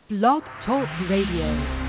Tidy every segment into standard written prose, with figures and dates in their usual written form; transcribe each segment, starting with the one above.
Blog Talk Radio.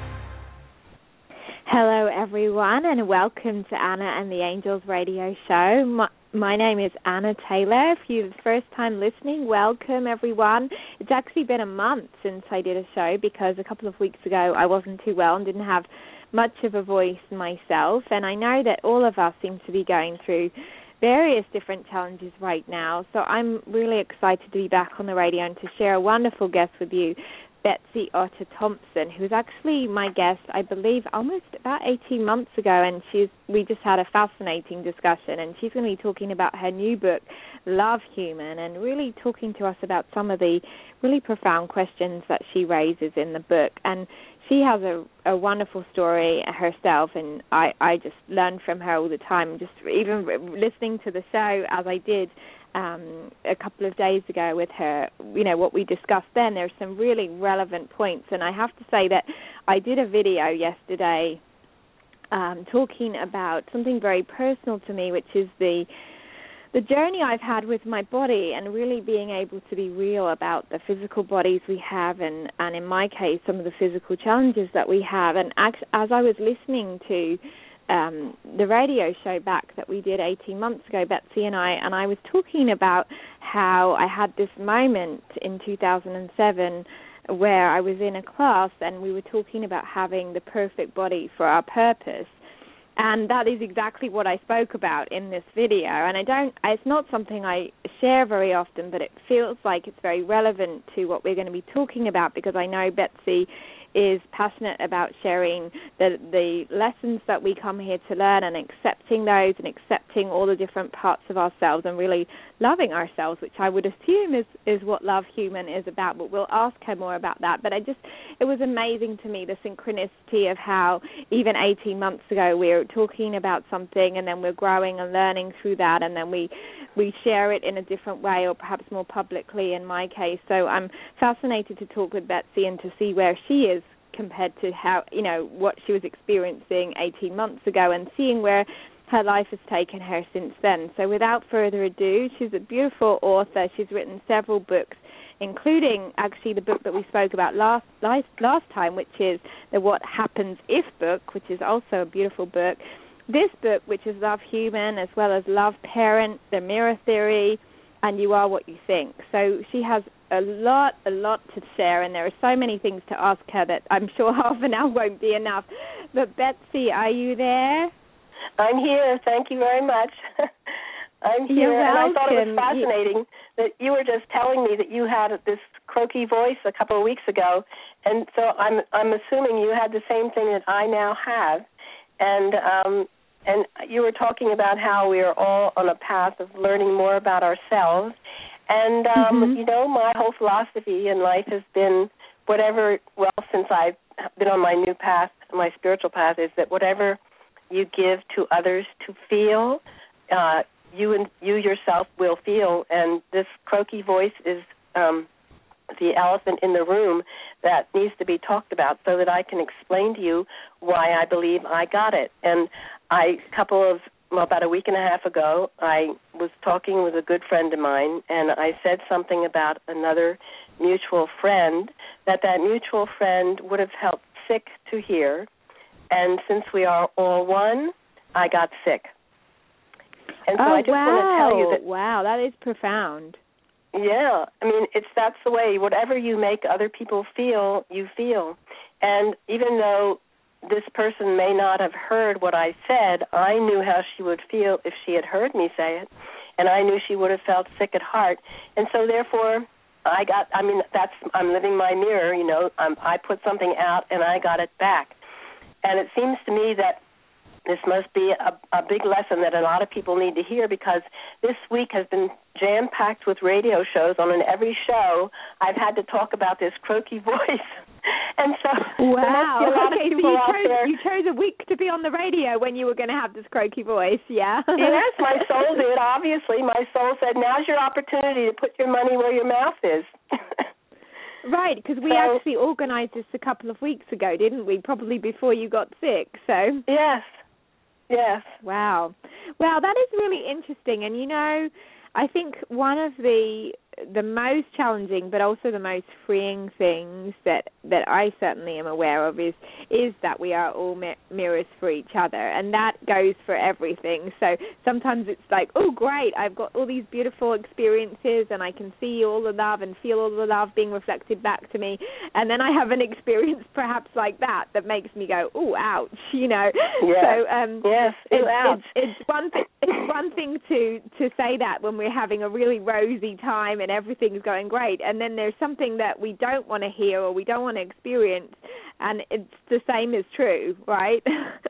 Hello, everyone, and welcome to Anna and the Angels radio show. My name is Anna Taylor. If you're the first time listening, welcome, everyone. It's actually been a month since I did a show because a couple of weeks ago I wasn't too well and didn't have much of a voice myself, and I know that all of us seem to be going through various different challenges right now, so I'm really excited to be back on the radio and to share a wonderful guest with you, Betsy Otter Thompson, who's actually my guest, I believe, almost about 18 months ago, and we just had a fascinating discussion, and she's going to be talking about her new book, Love Human, and really talking to us about some of the really profound questions that she raises in the book. And she has a wonderful story herself, and I just learn from her all the time, just even listening to the show as I did a couple of days ago with her, you know, what we discussed then. There's some really relevant points, and I have to say that I did a video yesterday talking about something very personal to me, which is the journey I've had with my body and really being able to be real about the physical bodies we have and in my case, some of the physical challenges that we have. And as I was listening to the radio show back that we did 18 months ago, Betsy and I was talking about how I had this moment in 2007 where I was in a class and we were talking about having the perfect body for our purpose. And that is exactly what I spoke about in this video. And it's not something I share very often, but it feels like it's very relevant to what we're going to be talking about because I know Betsy is passionate about sharing the lessons that we come here to learn and accepting those and accepting all the different parts of ourselves and really loving ourselves, which I would assume is what Love Human is about, but we'll ask her more about that. But it was amazing to me, the synchronicity of how even 18 months ago we were talking about something and then we're growing and learning through that, and then we share it in a different way or perhaps more publicly in my case. So I'm fascinated to talk with Betsy and to see where she is compared to how, you know, what she was experiencing 18 months ago and seeing where her life has taken her since then. So without further ado, she's a beautiful author. She's written several books, including actually the book that we spoke about last time, which is the What Happens If book, which is also a beautiful book. This book, which is Love Human, as well as Love Parent, The Mirror Theory, and You Are What You Think. So she has a lot to share, and there are so many things to ask her that I'm sure half an hour won't be enough. But Betsy, are you there? I'm here. Thank you very much. I'm here. You're welcome. And I thought it was fascinating that you were just telling me that you had this croaky voice a couple of weeks ago, and so I'm assuming you had the same thing that I now have, and you were talking about how we are all on a path of learning more about ourselves. And, you know, my whole philosophy in life has been since I've been on my new path, my spiritual path, is that whatever you give to others to feel, you yourself will feel. And this croaky voice is the elephant in the room that needs to be talked about so that I can explain to you why I believe I got it. And about a week and a half ago, I was talking with a good friend of mine, and I said something about another mutual friend that mutual friend would have felt sick to hear. And since we are all one, I got sick. And so I just want to tell you that. Wow, that is profound. Yeah, I mean, that's the way. Whatever you make other people feel, you feel. And even though this person may not have heard what I said, I knew how she would feel if she had heard me say it, and I knew she would have felt sick at heart. And so therefore, I'm living my mirror, you know. I put something out, and I got it back. And it seems to me that this must be a big lesson that a lot of people need to hear, because this week has been jam-packed with radio shows. On every show, I've had to talk about this croaky voice. And so wow. There must be a lot of people out there. You chose a week to be on the radio when you were going to have this croaky voice, yeah? Yes, my soul did, obviously. My soul said, now's your opportunity to put your money where your mouth is. Right, because we actually organized this a couple of weeks ago, didn't we? Probably before you got sick, so. Yes. Wow. Wow, that is really interesting. And, you know, I think one of the the most challenging, but also the most freeing things that I certainly am aware of is that we are all mirrors for each other, and that goes for everything. So sometimes it's like, oh, great, I've got all these beautiful experiences, and I can see all the love and feel all the love being reflected back to me, and then I have an experience perhaps like that makes me go, oh, ouch, you know. Yes. So yes, it's one thing to say that when we're having a really rosy time and everything's going great, and then there's something that we don't want to hear or we don't want to experience, and it's the same is true, right?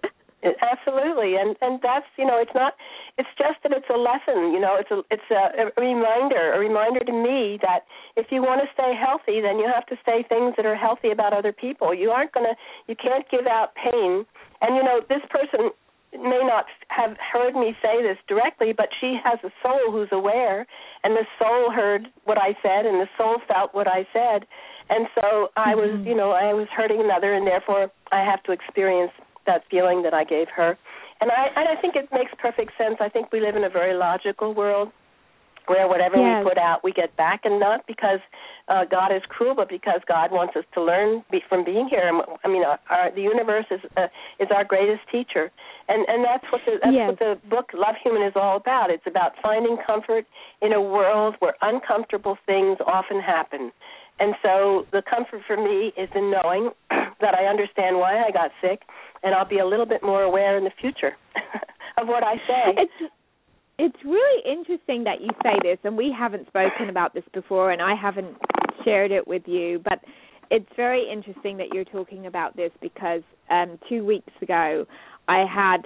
Absolutely, and that's, you know, it's just that it's a lesson, you know, it's a reminder to me that if you want to stay healthy, then you have to say things that are healthy about other people. You can't give out pain, and you know, this person may not have heard me say this directly, but she has a soul who's aware, and the soul heard what I said, and the soul felt what I said, and so I was hurting another, and therefore I have to experience that feeling that I gave her. And I think it makes perfect sense. I think we live in a very logical world where whatever we put out, we get back, and not because God is cruel, but because God wants us to learn from being here. I mean, the universe is our greatest teacher, and that's what the book Love Human is all about. It's about finding comfort in a world where uncomfortable things often happen. And so the comfort for me is in knowing that I understand why I got sick, and I'll be a little bit more aware in the future of what I say. It's really interesting that you say this, and we haven't spoken about this before, and I haven't shared it with you, but it's very interesting that you're talking about this because 2 weeks ago I had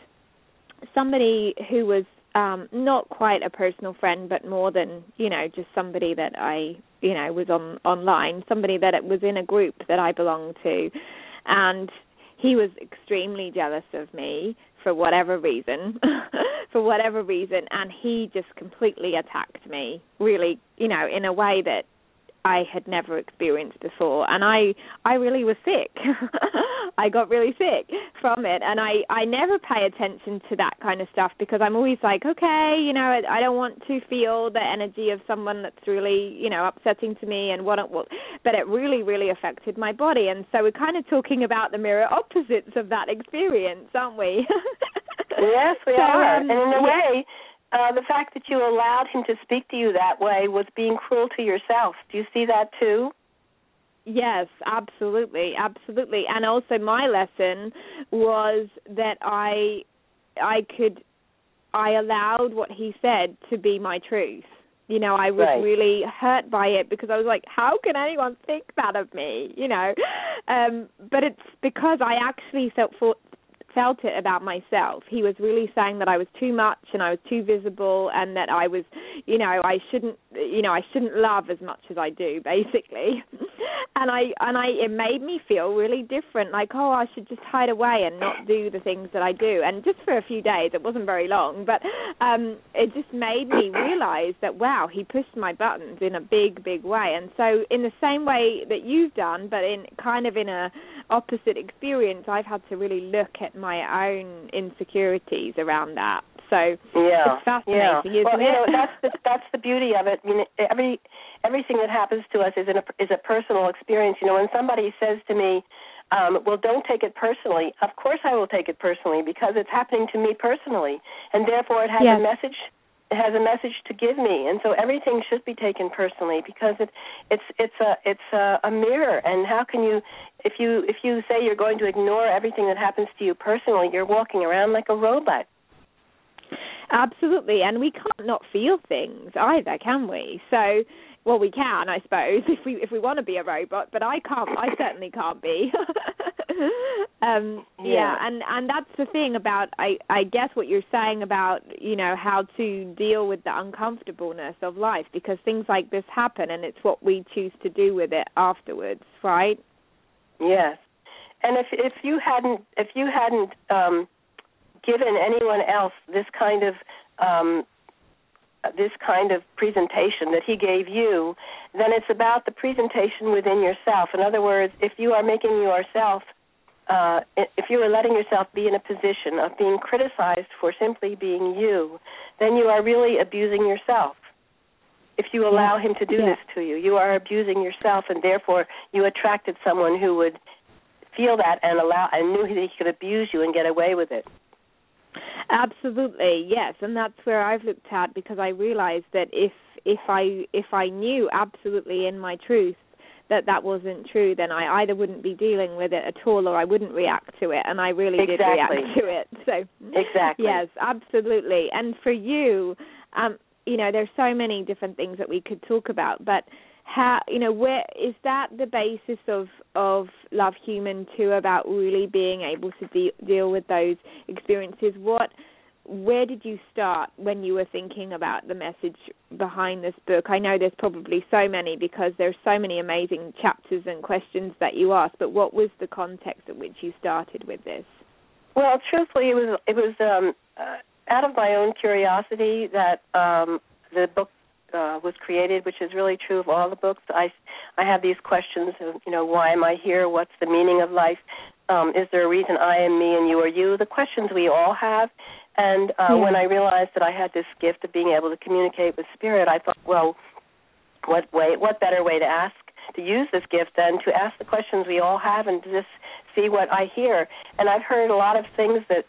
somebody who was not quite a personal friend, but more than, you know, just somebody that I, you know, was online, somebody that was in a group that I belonged to, and he was extremely jealous of me for whatever reason, and he just completely attacked me, really, you know, in a way that I had never experienced before, and I really was sick. I got really sick from it, and I never pay attention to that kind of stuff because I'm always like, okay, you know, I don't want to feel the energy of someone that's really, you know, upsetting to me, and but it really, really affected my body, and so we're kind of talking about the mirror opposites of that experience, aren't we? Yes, we are, and in a way, the fact that you allowed him to speak to you that way was being cruel to yourself. Do you see that too? Yes, absolutely. And also my lesson was that I allowed what he said to be my truth. You know, I was really hurt by it because I was like, how can anyone think that of me? You know, but it's because I actually felt it about myself. He was really saying that I was too much and I was too visible, and that I was, you know, I shouldn't love as much as I do, basically. and it made me feel really different, like, oh, I should just hide away and not do the things that I do. And just for a few days, it wasn't very long, but it just made me realize that, wow, he pushed my buttons in a big, big way. And so in the same way that you've done, but in kind of in a opposite experience, I've had to really look at my own insecurities around that. So it's fascinating, isn't well, it? You know, that's the beauty of it. I mean, everything that happens to us is a personal experience. You know, when somebody says to me, well, don't take it personally, of course I will take it personally because it's happening to me personally, and therefore it has a message. It has a message to give me, and so everything should be taken personally because it's a mirror. And how can you, if you say you're going to ignore everything that happens to you personally, you're walking around like a robot. Absolutely, and we can't not feel things either, can we? So, well, we can, I suppose, if we want to be a robot, but I can't. I certainly can't be. And that's the thing about, I guess, what you're saying about, you know, how to deal with the uncomfortableness of life, because things like this happen, and it's what we choose to do with it afterwards, right? Yes, and if you hadn't given anyone else this kind of presentation that he gave you, then it's about the presentation within yourself. In other words, if you are making yourself, if you are letting yourself be in a position of being criticized for simply being you, then you are really abusing yourself. if you allow him to do this to you. You are abusing yourself, and therefore you attracted someone who would feel that and knew that he could abuse you and get away with it. Absolutely, yes, and that's where I've looked at, because I realized that if I knew absolutely in my truth that wasn't true, then I either wouldn't be dealing with it at all, or I wouldn't react to it, and I really did react to it. So exactly, yes, absolutely. And for you, there's so many different things that we could talk about, but how, where is that the basis of Love Human too, about really being able to deal with those experiences? Where did you start when you were thinking about the message behind this book? I know there's probably so many, because there's so many amazing chapters and questions that you asked, but what was the context at which you started with this? Well, truthfully, it was out of my own curiosity that the book was created, which is really true of all the books. I have these questions of, why am I here? What's the meaning of life? Is there a reason I am me and you are you? The questions we all have. And when I realized that I had this gift of being able to communicate with spirit, I thought, well, what better way to use this gift than to ask the questions we all have and to just see what I hear. And I've heard a lot of things that,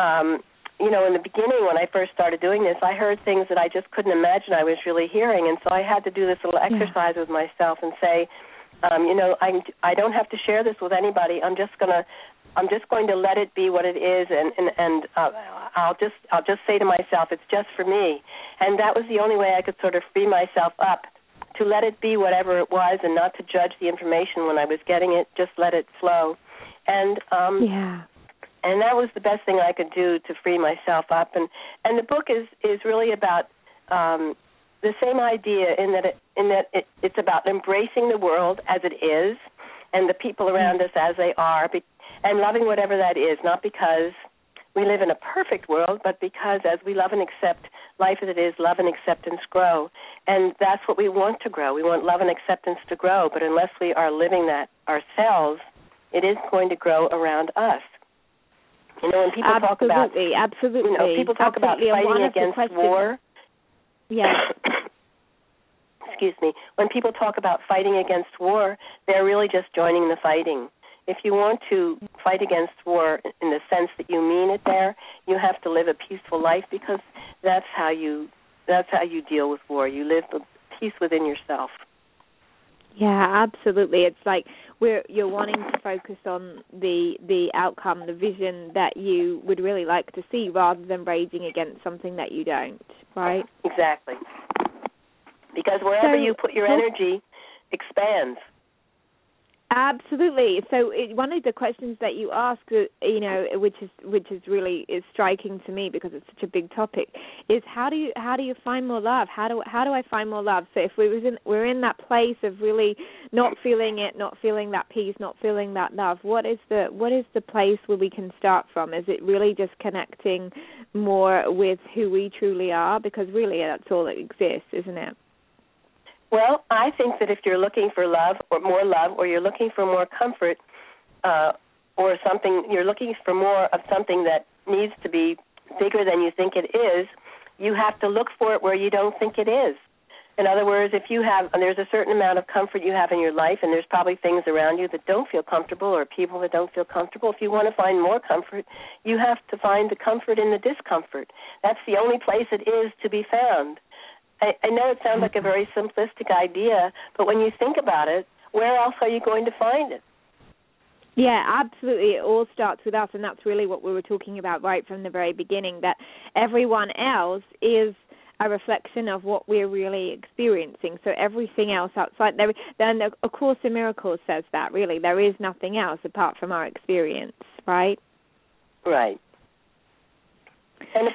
in the beginning when I first started doing this, I heard things that I just couldn't imagine I was really hearing. And so I had to do this little exercise with myself and say, I don't have to share this with anybody. I'm just going to let it be what it is, and I'll just say to myself, it's just for me. And that was the only way I could sort of free myself up, to let it be whatever it was, and not to judge the information when I was getting it. Just let it flow. And and that was the best thing I could do to free myself up. And the book is really about the same idea in that it's about embracing the world as it is, and the people around us as they are, and loving whatever that is, not because we live in a perfect world, but because as we love and accept life as it is, love and acceptance grow. And that's what we want to grow. We want love and acceptance to grow, but unless we are living that ourselves, it is going to grow around us. When people talk about people talk about fighting against war. Yes. Excuse me. When people talk about fighting against war, they're really just joining the fighting. If you want to fight against war in the sense that you mean it there, you have to live a peaceful life, because that's how you deal with war. You live the peace within yourself. Yeah, absolutely. It's like you're wanting to focus on the outcome, the vision that you would really like to see, rather than raging against something that you don't, right? Exactly. Because wherever you put your energy expands. Absolutely. So one of the questions that you ask, which is really striking to me, because it's such a big topic, is how do you find more love? How do I find more love? So if we're in that place of really not feeling it, not feeling that peace, not feeling that love, what is the place where we can start from? Is it really just connecting more with who we truly are? Because really that's all that exists, isn't it? Well, I think that if you're looking for love, or you're looking for more comfort, or something, you're looking for more of something that needs to be bigger than you think it is, you have to look for it where you don't think it is. In other words, there's a certain amount of comfort you have in your life, and there's probably things around you that don't feel comfortable, or people that don't feel comfortable. If you want to find more comfort, you have to find the comfort in the discomfort. That's the only place it is to be found. I know it sounds like a very simplistic idea, but when you think about it, where else are you going to find it? Yeah, absolutely. It all starts with us, and that's really what we were talking about right from the very beginning, that everyone else is a reflection of what we're really experiencing. So everything else outside, then A Course in Miracles says that, really. There is nothing else apart from our experience, right? Right. And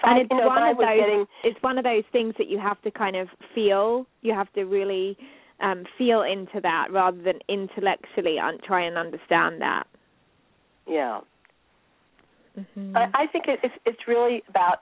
it's one of those things that you have to kind of feel. You have to really feel into that, rather than intellectually try and understand that. Yeah. Mm-hmm. I think it's really about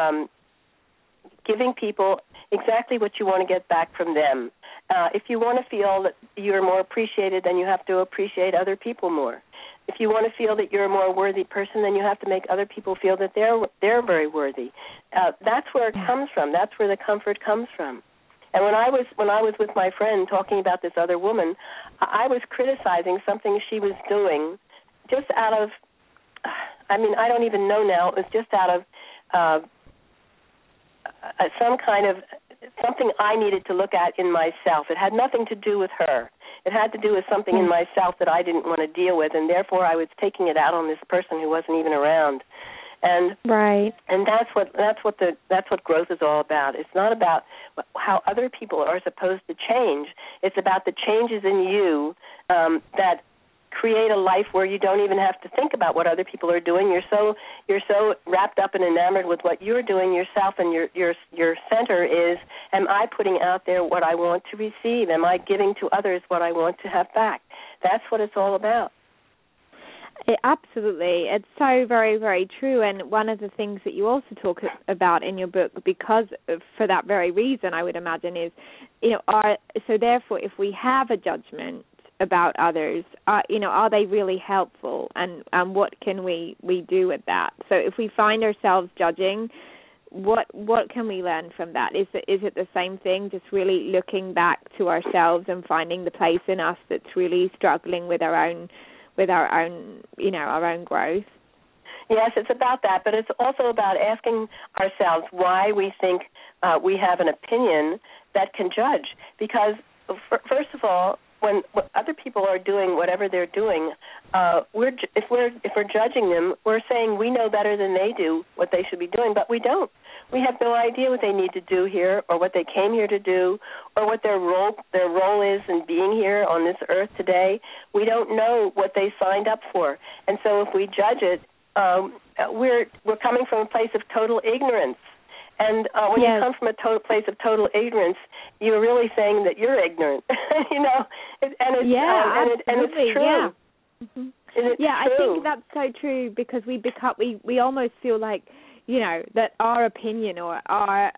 giving people exactly what you want to get back from them. If you want to feel that you're more appreciated, then you have to appreciate other people more. If you want to feel that you're a more worthy person, then you have to make other people feel that they're very worthy. That's where it comes from. That's where the comfort comes from. And when I was with my friend talking about this other woman, I was criticizing something she was doing just out of, I mean, I don't even know now. It was just out of some kind of something I needed to look at in myself. It had nothing to do with her. It had to do with something in myself that I didn't want to deal with, and therefore I was taking it out on this person who wasn't even around. And right. And that's what growth is all about. It's not about how other people are supposed to change. It's about the changes in you that create a life where you don't even have to think about what other people are doing. You're so wrapped up and enamored with what you're doing yourself, and your center is, am I putting out there what I want to receive? Am I giving to others what I want to have back? That's what it's all about. Absolutely. It's so very, very true. And one of the things that you also talk about in your book, because for that very reason, I would imagine, is, so therefore, if we have a judgment about others, are they really helpful, and what can we do with that? So if we find ourselves judging, what can we learn from that? Is it the same thing, just really looking back to ourselves and finding the place in us that's really struggling with our own growth? Yes, it's about that, but it's also about asking ourselves why we think we have an opinion that can judge. Because first of all, when other people are doing whatever they're doing, if we're judging them, we're saying we know better than they do what they should be doing, but we don't. We have no idea what they need to do here, or what they came here to do, or what their role is in being here on this earth today. We don't know what they signed up for, and so if we judge it, we're coming from a place of total ignorance. And when you come from a place of total ignorance, you're really saying that you're ignorant, and it's true. Yeah, mm-hmm. It's true. I think that's so true, because we almost feel like, that our opinion or our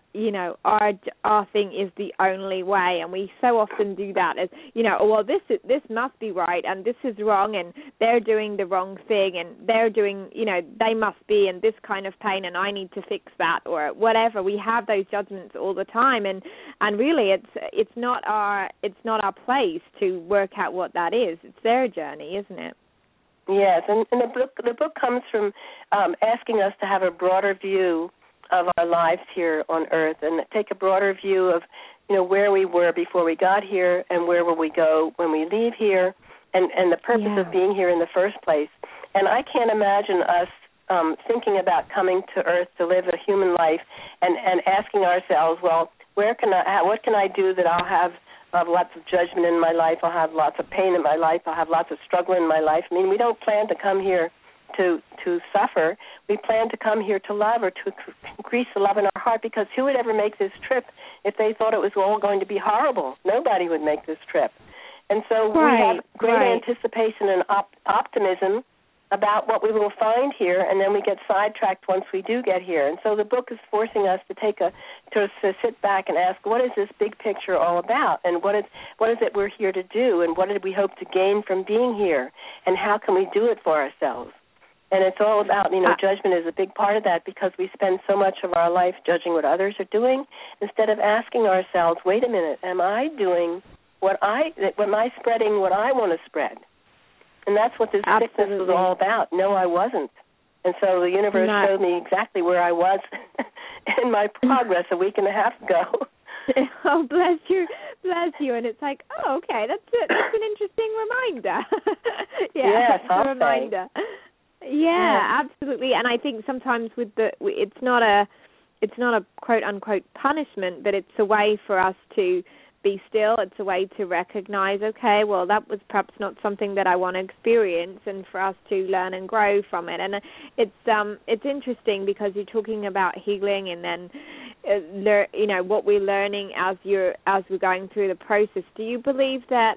thing is the only way, and we so often do that as, well, this must be right, and this is wrong, and they're doing the wrong thing, and they're doing, they must be in this kind of pain, and I need to fix that, or whatever. We have those judgments all the time, and really it's not our place to work out what that is. It's their journey, isn't it? Yes, and the book comes from asking us to have a broader view of our lives here on Earth, and take a broader view of, where we were before we got here, and where will we go when we leave here, and the purpose of being here in the first place. And I can't imagine us thinking about coming to Earth to live a human life and asking ourselves, well, what can I do that I'll have lots of judgment in my life, I'll have lots of pain in my life, I'll have lots of struggle in my life. I mean, we don't plan to come here to suffer. We plan to come here to love, or to increase the love in our heart, because who would ever make this trip if they thought it was all going to be horrible? Nobody would make this trip. And so we have great anticipation and optimism about what we will find here, and then we get sidetracked once we do get here. And so the book is forcing us to sit back and ask, what is this big picture all about, and what is it we're here to do, and what did we hope to gain from being here, and how can we do it for ourselves? And it's all about, judgment is a big part of that, because we spend so much of our life judging what others are doing instead of asking ourselves, wait a minute, am I doing am I spreading what I want to spread? And that's what this sickness was all about. No, I wasn't. And so the universe showed me exactly where I was in my progress a week and a half ago. Oh, bless you. And it's like, oh, okay, that's it. That's an interesting reminder. Yes, a reminder. Yeah, absolutely. And I think sometimes it's not a quote unquote punishment, but it's a way for us to be still. It's a way to recognize, okay, well, that was perhaps not something that I want to experience, and for us to learn and grow from it. And it's interesting, because you're talking about healing, and then what we're learning as we're going through the process. Do you believe that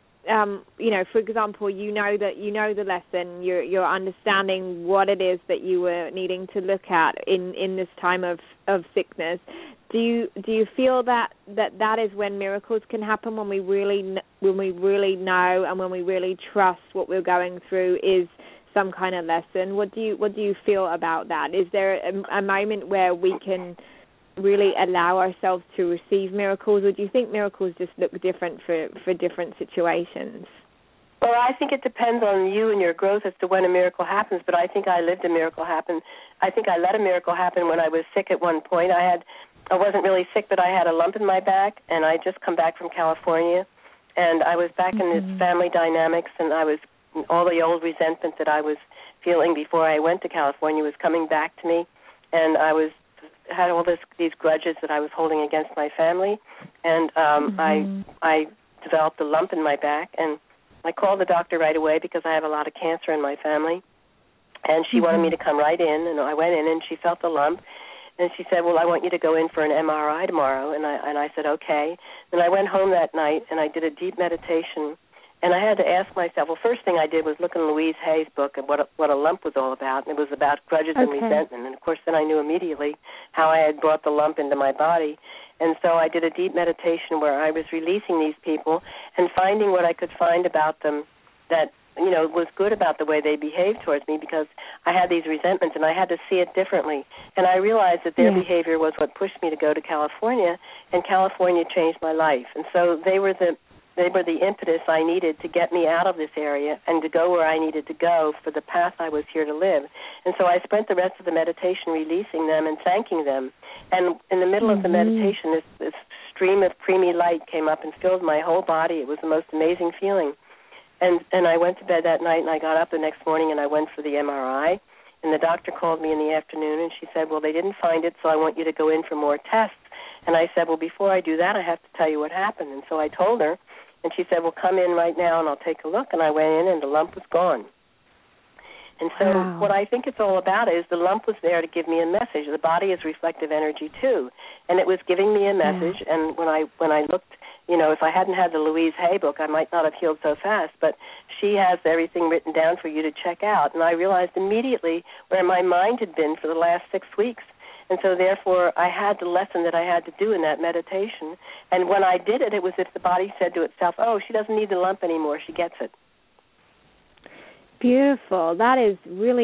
for example, the lesson, you're understanding what it is that you were needing to look at in this time of sickness? Do you feel that is when miracles can happen, when we really know, and when we really trust what we're going through is some kind of lesson? What do you feel about that? Is there a moment where we can really allow ourselves to receive miracles, or do you think miracles just look different for different situations? Well, I think it depends on you and your growth as to when a miracle happens, but I think I lived a miracle happen. I think I let a miracle happen when I was sick at one point. I wasn't really sick, but I had a lump in my back, and I just come back from California, and I was back in this family dynamics, and I was all the old resentment that I was feeling before I went to California was coming back to me, and I had all these grudges that I was holding against my family, and I developed a lump in my back, and I called the doctor right away because I have a lot of cancer in my family, and she wanted me to come right in, and I went in, and she felt the lump, and she said, well, I want you to go in for an MRI tomorrow, and I said, okay. Then I went home that night, and I did a deep meditation, and I had to ask myself, well, first thing I did was look in Louise Hay's book at what a lump was all about, and it was about grudges and resentment, and of course then I knew immediately how I had brought the lump into my body. And so I did a deep meditation where I was releasing these people and finding what I could find about them that, was good about the way they behaved towards me, because I had these resentments and I had to see it differently. And I realized that their behavior was what pushed me to go to California, and California changed my life. And so they were the impetus I needed to get me out of this area and to go where I needed to go for the path I was here to live. And so I spent the rest of the meditation releasing them and thanking them. And in the middle of the meditation, this stream of creamy light came up and filled my whole body. It was the most amazing feeling. And I went to bed that night, and I got up the next morning, and I went for the MRI. And the doctor called me in the afternoon, and she said, well, they didn't find it, so I want you to go in for more tests. And I said, well, before I do that, I have to tell you what happened. And so I told her, and she said, well, come in right now, and I'll take a look. And I went in, and the lump was gone. And so what I think it's all about is the lump was there to give me a message. The body is reflective energy, too. And it was giving me a message. And when I looked, if I hadn't had the Louise Hay book, I might not have healed so fast. But she has everything written down for you to check out. And I realized immediately where my mind had been for the last 6 weeks. And so, therefore, I had the lesson that I had to do in that meditation. And when I did it, it was as if the body said to itself, oh, she doesn't need the lump anymore. She gets it. Beautiful. That is really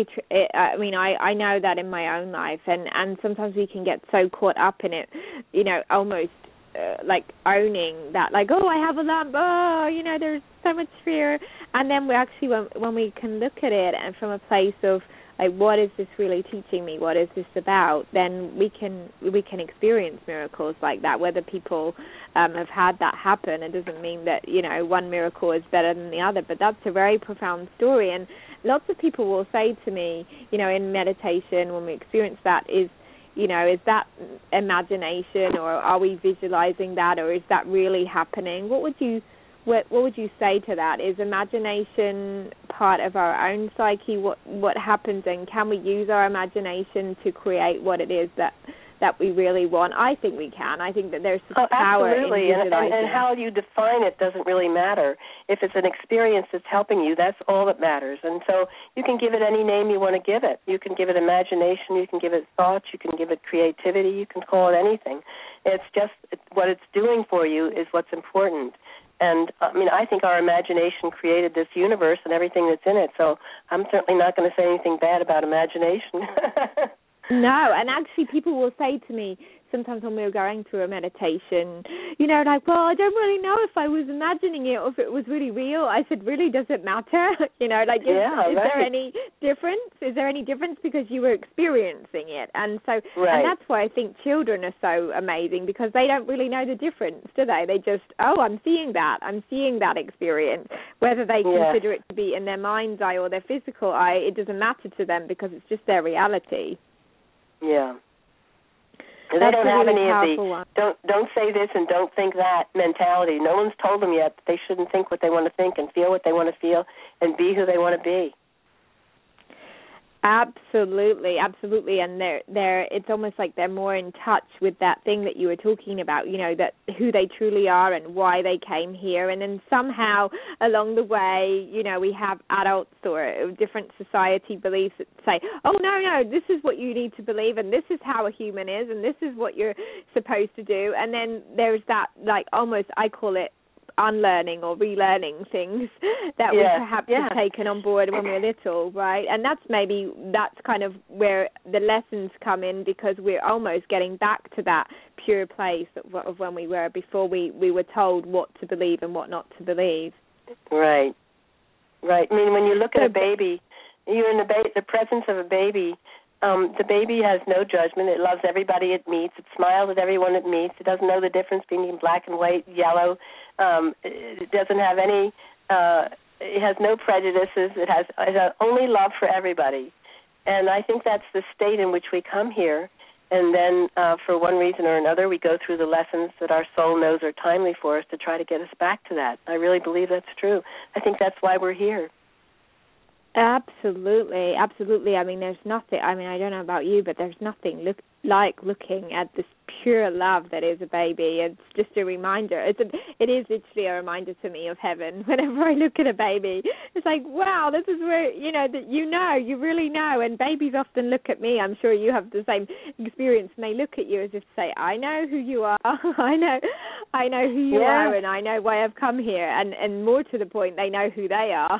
I know that in my own life, and sometimes we can get so caught up in it, almost like owning that, like, oh, I have a lump, there's so much fear. And then we actually, when we can look at it and from a place of, like, what is this really teaching me? What is this about? Then we can experience miracles like that. Whether people have had that happen, it doesn't mean that one miracle is better than the other. But that's a very profound story. And lots of people will say to me, in meditation when we experience that, is that imagination, or are we visualizing that, or is that really happening? What would you say to that? Is imagination part of our own psyche? What happens, and can we use our imagination to create what it is that we really want? I think we can. I think that there's power in visualizing. And how you define it doesn't really matter. If it's an experience that's helping you, that's all that matters. And so you can give it any name you want to give it. You can give it imagination, you can give it thoughts, you can give it creativity, you can call it anything. It's just what it's doing for you is what's important. And, I think our imagination created this universe and everything that's in it, so I'm certainly not going to say anything bad about imagination. No, and actually people will say to me sometimes when we're going through a meditation, like, well, I don't really know if I was imagining it or if it was really real. I said, really, does it matter? Is there any difference? Is there any difference because you were experiencing it? And so, and that's why I think children are so amazing, because they don't really know the difference, do they? They just, I'm seeing that experience. Whether they consider it to be in their mind's eye or their physical eye, it doesn't matter to them because it's just their reality. Yeah. They don't have any of the don't say this and don't think that mentality. No one's told them yet that they shouldn't think what they want to think and feel what they want to feel and be who they want to be. Absolutely, and it's almost like they're more in touch with that thing that you were talking about, that who they truly are and why they came here. And then somehow along the way, we have adults or different society beliefs that say, oh, no, this is what you need to believe, and this is how a human is, and this is what you're supposed to do. And then there's that, like, almost, I call it unlearning or relearning things that we perhaps have taken on board when we were little, right? And that's kind of where the lessons come in, because we're almost getting back to that pure place of when we were before we were told what to believe and what not to believe. Right. I mean, when you look at a baby, you're in the presence of a baby. The baby has no judgment. It loves everybody it meets. It smiles at everyone it meets. It doesn't know the difference between black and white, yellow. It doesn't have any. It has no prejudices. It has only love for everybody. And I think that's the state in which we come here. And then, for one reason or another, we go through the lessons that our soul knows are timely for us to try to get us back to that. I really believe that's true. I think that's why we're here. Absolutely. I mean, there's nothing, I don't know about you, but there's nothing like looking at this pure love that is a baby. It's just a reminder. It is literally a reminder to me of heaven. Whenever I look at a baby, it's like, wow, this is where, you really know. And babies often look at me. I'm sure you have the same experience. And they look at you as if to say, I know who you are. I know who you are, and I know why I've come here. And more to the point, they know who they are.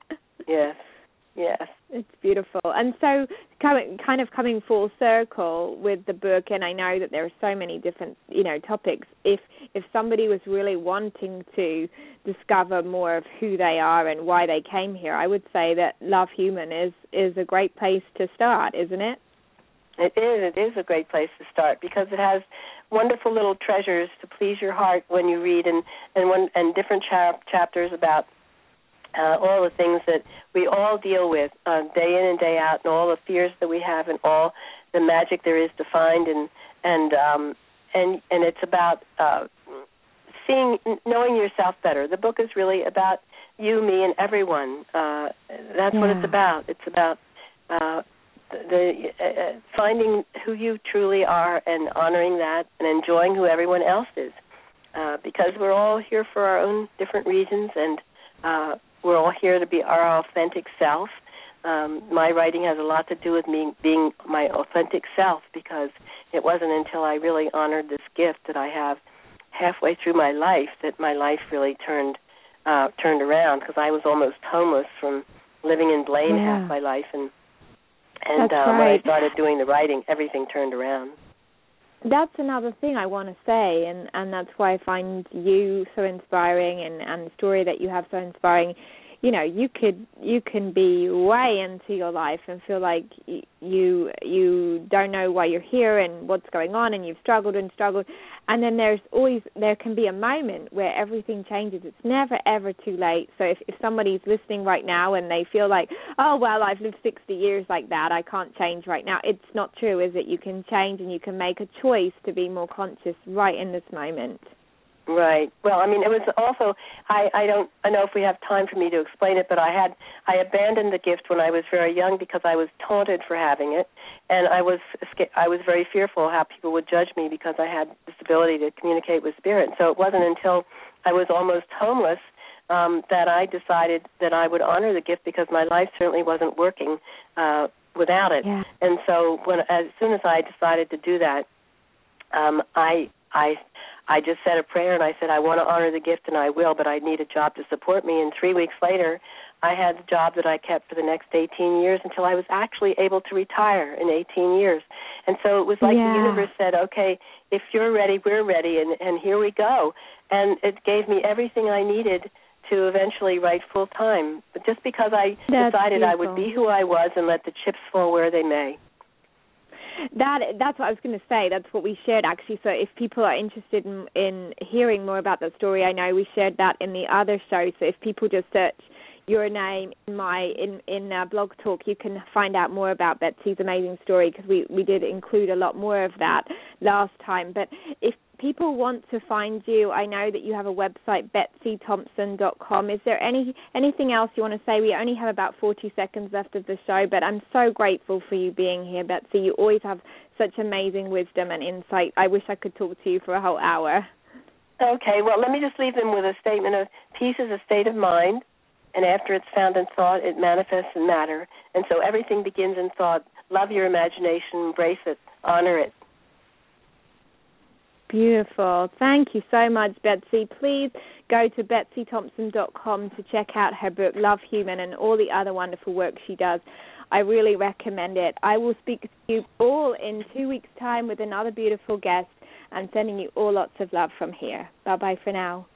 Yes. It's beautiful. And so coming full circle with the book, and I know that there are so many different, topics, if somebody was really wanting to discover more of who they are and why they came here, I would say that Love Human is a great place to start, isn't it? It is a great place to start, because it has wonderful little treasures to please your heart when you read, and different chapters about all the things that we all deal with day in and day out, and all the fears that we have, and all the magic there is to find, and it's about knowing yourself better. The book is really about you, me, and everyone. That's what it's about. It's about finding who you truly are and honoring that and enjoying who everyone else is, because we're all here for our own different reasons, and we're all here to be our authentic self. My writing has a lot to do with me being my authentic self, because it wasn't until I really honored this gift that I have halfway through my life that my life really turned around, because I was almost homeless from living in Blaine half my life, and when I started doing the writing, everything turned around. That's another thing I want to say, and that's why I find you so inspiring, and the story that you have so inspiring. You can be way into your life and feel like you don't know why you're here and what's going on, and you've struggled, and then there can be a moment where everything changes. It's never ever too late. So if somebody's listening right now and they feel like, oh well, I've lived 60 years like that, I can't change right now, it's not true, is it? You can change, and you can make a choice to be more conscious right in this moment. Right. Well, I mean, it was also, I don't know if we have time for me to explain it, but I abandoned the gift when I was very young because I was taunted for having it, and I was very fearful how people would judge me because I had this ability to communicate with spirit. So it wasn't until I was almost homeless that I decided that I would honor the gift, because my life certainly wasn't working without it. Yeah. And so as soon as I decided to do that, I just said a prayer, and I said, I want to honor the gift, and I will, but I need a job to support me. And 3 weeks later, I had the job that I kept for the next 18 years until I was actually able to retire in 18 years. And so it was like the universe said, okay, if you're ready, we're ready, and here we go. And it gave me everything I needed to eventually write full time. But just because I decided I would be who I was and let the chips fall where they may. That's what I was going to say. That's what we shared, actually. So if people are interested in hearing more about that story, I know we shared that in the other show. So if people just search your name in Blog Talk, you can find out more about Betsy's amazing story, because we did include a lot more of that last time. But if people want to find you, I know that you have a website, BetsyThompson.com. Is there anything else you want to say? We only have about 40 seconds left of the show, but I'm so grateful for you being here, Betsy. You always have such amazing wisdom and insight. I wish I could talk to you for a whole hour. Okay, well, let me just leave them with a statement of peace is a state of mind, and after it's found in thought, it manifests in matter. And so everything begins in thought. Love your imagination, embrace it, honor it. Beautiful. Thank you so much, Betsy. Please go to betsythompson.com to check out her book, Love Human, and all the other wonderful work she does. I really recommend it. I will speak to you all in 2 weeks' time with another beautiful guest. I'm sending you all lots of love from here. Bye-bye for now.